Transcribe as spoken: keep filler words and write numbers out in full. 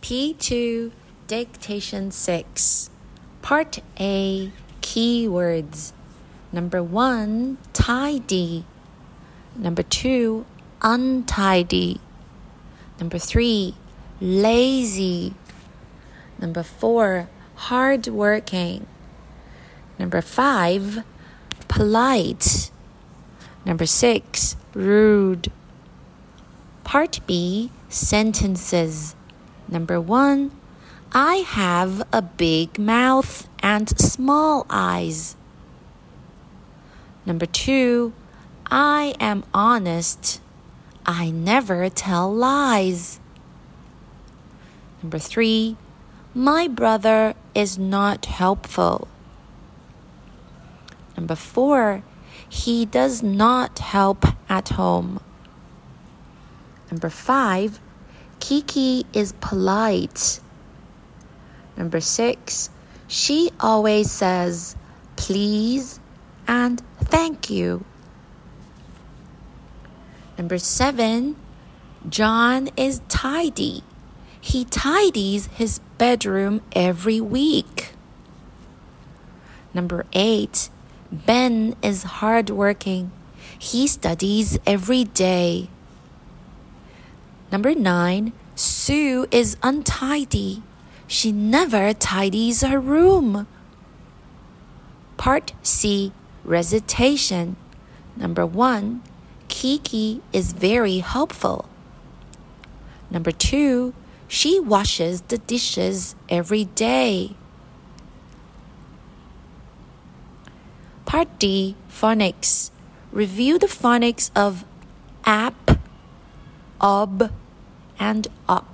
P two, Dictation six. Part A, Keywords. Number one, tidy. Number two, untidy. Number three, lazy. Number four, hardworking. Number five, polite. Number six, rude. Part B, sentences. Number one, I have a big mouth and small eyes. Number two, I am honest. I never tell lies. Number three, my brother is not helpful. Number four, he does not help at home. Number five, Kiki is polite. Number six, she always says please and thank you. Number seven, John is tidy. He tidies his bedroom every week. Number eight, Ben is hardworking. He studies every day. Number nine, Sue is untidy. She never tidies her room. Part C, Recitation. Number one, Kiki is very helpful. Number two, she washes the dishes every day. Part D, Phonics. Review the phonics of app, ob, and op.